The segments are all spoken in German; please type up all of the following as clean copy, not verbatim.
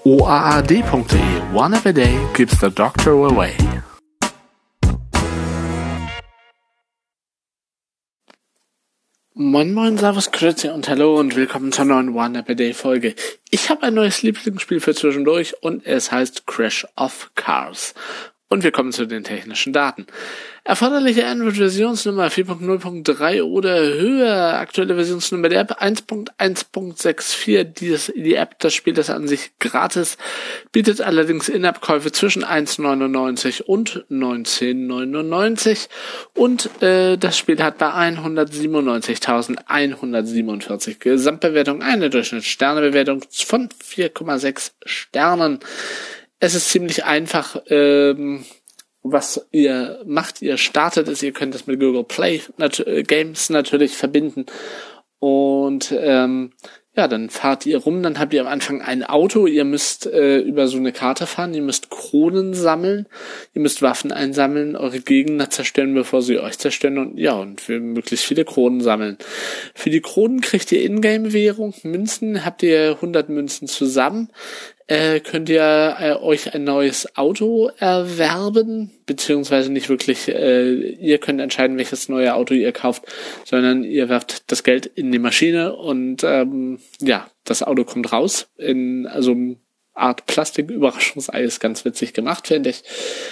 OAAD.de. One App a Day keeps the doctor away. Moin moin, servus, grüezi und hallo und willkommen zur neuen One App a Day Folge. Ich habe ein neues Lieblingsspiel für zwischendurch und es heißt Crash of Cars. Und wir kommen zu den technischen Daten. Erforderliche Android-Versionsnummer 4.0.3 oder höher. Aktuelle Versionsnummer der App 1.1.64. Die App, das Spiel ist an sich gratis, bietet allerdings In-App-Käufe zwischen 1,99 und 19,99 und das Spiel hat bei 197.147 Gesamtbewertung eine Durchschnittssternebewertung von 4,6 Sternen. Es ist ziemlich einfach, was ihr macht. Ihr startet es, ihr könnt es mit Google Play Games natürlich verbinden und dann fahrt ihr rum, dann habt ihr am Anfang ein Auto, ihr müsst über so eine Karte fahren, ihr müsst Kronen sammeln, ihr müsst Waffen einsammeln, eure Gegner zerstören, bevor sie euch zerstören und für möglichst viele Kronen sammeln. Für die Kronen kriegt ihr Ingame-Währung, Münzen, habt ihr 100 Münzen zusammen, könnt ihr euch ein neues Auto erwerben, beziehungsweise nicht wirklich, ihr könnt entscheiden, welches neue Auto ihr kauft, sondern ihr werft das Geld in die Maschine und das Auto kommt raus in eine Art Plastik-Überraschungsei, ist ganz witzig gemacht, finde ich.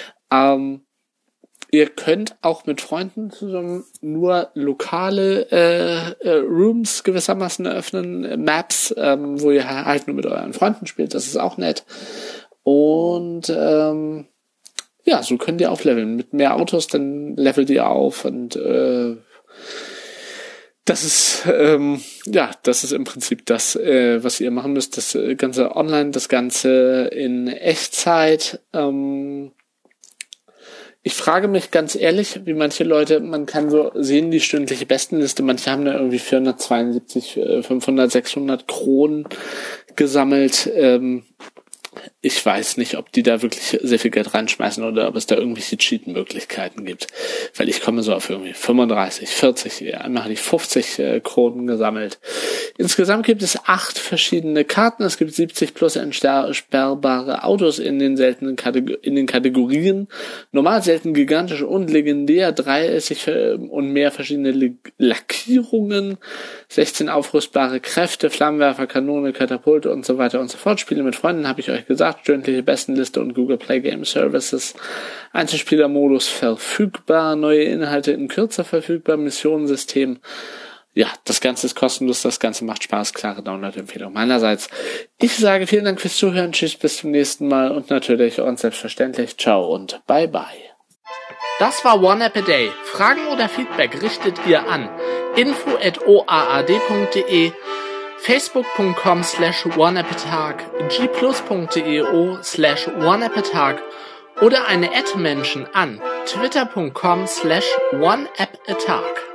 Ihr könnt auch mit Freunden zusammen nur lokale Rooms gewissermaßen eröffnen, Maps, wo ihr halt nur mit euren Freunden spielt, das ist auch nett. Und so könnt ihr aufleveln. Mit mehr Autos, dann levelt ihr auf und das ist im Prinzip das, was ihr machen müsst. Das Ganze online, das Ganze in Echtzeit. Ich frage mich ganz ehrlich, wie manche Leute, man kann so sehen, die stündliche Bestenliste, manche haben da irgendwie 472, 500, 600 Kronen gesammelt. Ich weiß nicht, ob die da wirklich sehr viel Geld reinschmeißen oder ob es da irgendwelche Cheat-Möglichkeiten gibt. Weil ich komme so auf irgendwie 35, 40, einmal hatte ich 50 Kronen gesammelt. Insgesamt gibt es 8 verschiedene Karten. Es gibt 70 plus entsperrbare Autos in den Kategorien. Normal, selten, gigantisch und legendär. 30 und mehr verschiedene Lackierungen. 16 aufrüstbare Kräfte, Flammenwerfer, Kanone, Katapulte und so weiter und so fort. Spiele mit Freunden, habe ich euch gesagt. Stündliche Bestenliste und Google Play Game Services. Einzelspielermodus verfügbar. Neue Inhalte in Kürze verfügbar. Missionensystem. Ja, das Ganze ist kostenlos. Das Ganze macht Spaß. Klare Download-Empfehlung meinerseits. Ich sage vielen Dank fürs Zuhören. Tschüss, bis zum nächsten Mal. Und natürlich und selbstverständlich ciao und bye bye. Das war One App a Day. Fragen oder Feedback richtet ihr an info@oaad.de, facebook.com/oneappatag, gplus.io/oneappatag oder eine @Menschen an twitter.com/oneappatag.